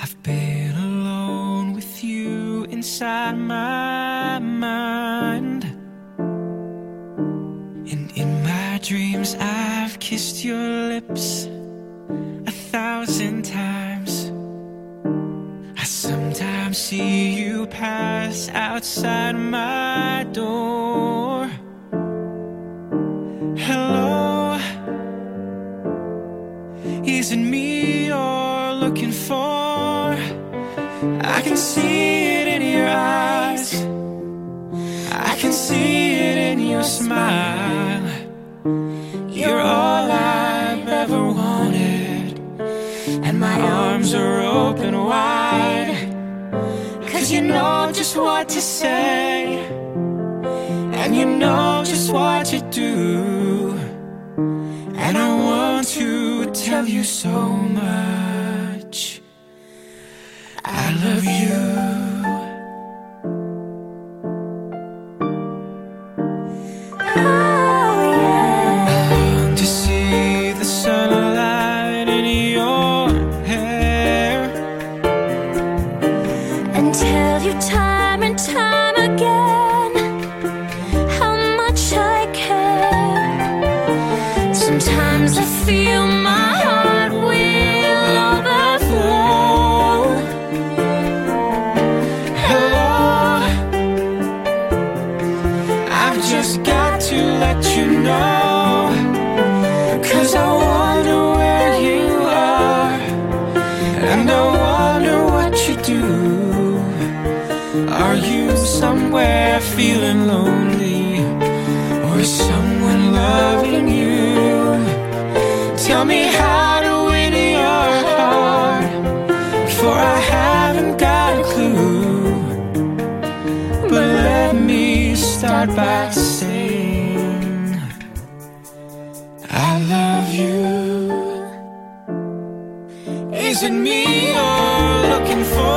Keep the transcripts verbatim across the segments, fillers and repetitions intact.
I've been alone with you inside my mind, and in my dreams I've kissed your lips a thousand times. I sometimes see you pass outside my door. Hello, is it me you're looking for? I can see it in your eyes, I can see it in your smile. You're all I've ever wanted, and my arms are open wide, 'cause you know just what to say, and you know just what to do. And I want to tell you so much, I love you. Tell you time and time again how much I care. Sometimes I feel my heart will overflow. Hello, I've just got to let you know, 'cause I wonder where you are, and I wonder what you do. Are you somewhere feeling lonely, or is someone loving you? Tell me how to win your heart, for I haven't got a clue. But let me start by saying I love you. Is it me you're looking for?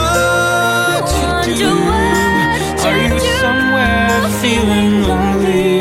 Feeling lonely,